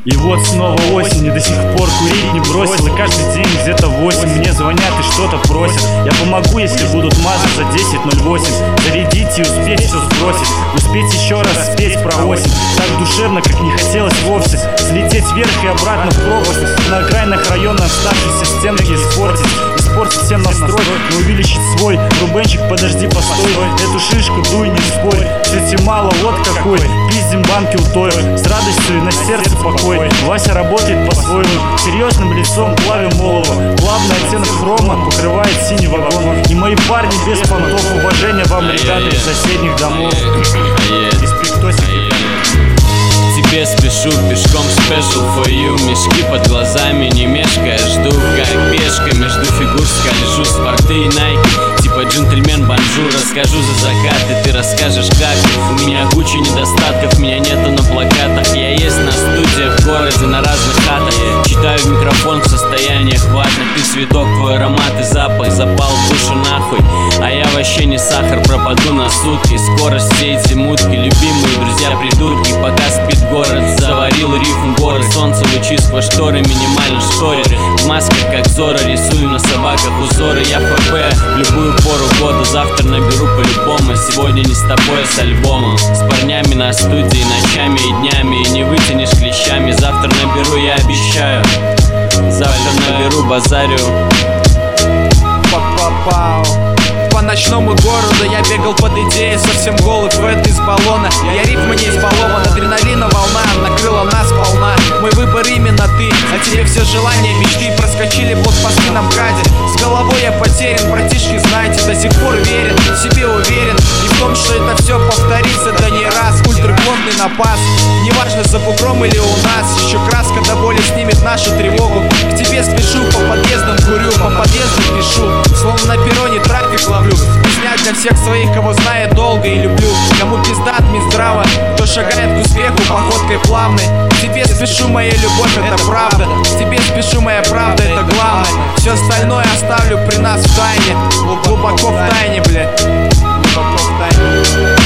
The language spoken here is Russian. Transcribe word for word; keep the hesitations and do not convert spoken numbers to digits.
И вот снова осень, и до сих пор курить не бросил. И каждый день где-то восемь мне звонят и что-то просят. Я помогу, если будут мазать за десять ноль восемь. Зарядить и успеть все сбросить. Успеть еще раз спеть про осень. Так душевно, как не хотелось вовсе. Слететь вверх и обратно в пропасть. На окраинах района оставшиеся стенки испортить. Испортить всем настрой, но увеличить свой. Рубенчик, подожди, постой. Эту шишку дуй, не спорь. Кстати, мало, вот какой. Пиздим банки у той. С радостью и на сердце покой. Вася работает по-своему. Серьезным лицом плавим олово. Плавный оттенок хрома покрывает синий вагон. И мои парни без понтов. Уважение вам, ребята из соседних домов. Из пиктосики. Тебе спешу, пешком special for you. Мешки под глазами, не мешкая, жду как пешка. Между фигур скольжу, спорты и найки. Типа джентльмен бонжур. Расскажу за закаты, ты расскажешь как. У меня куча недостатков, меня нету на плакатах. Я есть на студиях в городе, на разных хатах. Читаю в микрофон в состоянии хватит. Ты цветок, твой аромат и запах запал в душу нахуй. А я вообще не сахар, пропаду на сутки. Скорость все эти мутки, любимые друзья придурки. Пока спит город, заварил рифм горы. Солнце лучи сквозь шторы, минимально шторит. В масках как Зора, рисую на собаках узоры. Я ФБ в любую пору года. Завтра наберу по-любому. Сегодня не с тобой, а с альбомом. С парнями на студии ночами и днями. И не вытянешь клещами. Завтра наберу, я обещаю. Завтра наберу, базарю. Па-па-пау. По ночному городу я бегал под идеей, совсем голый фэт из баллона. Я ритма не избалован, адреналина волна накрыла нас волна. Мой выбор именно ты, а тебе все желания, мечты проскочили блокпосты на МКАДе. С головой я потерян, братишки, знаете, до сих пор верен, в себе уверен. И в том, что это все повторится, да не раз. Ультраплотный напас, неважно за бугром или у нас. Еще краска до боли снимет нашу тревогу. К тебе спешу, по подъездам курю, по подъездам пишу. Словно на перроне трафик ловлю. Песня для всех своих, кого знает долго и люблю. Кому пизда от Минздрава, кто шагает к успеху походкой плавной. К тебе спешу, моя любовь, это правда. К тебе спешу, моя правда, это главное. Все остальное оставлю при нас в тайне. Глубоко в тайне, блядь. Глубоко в тайне.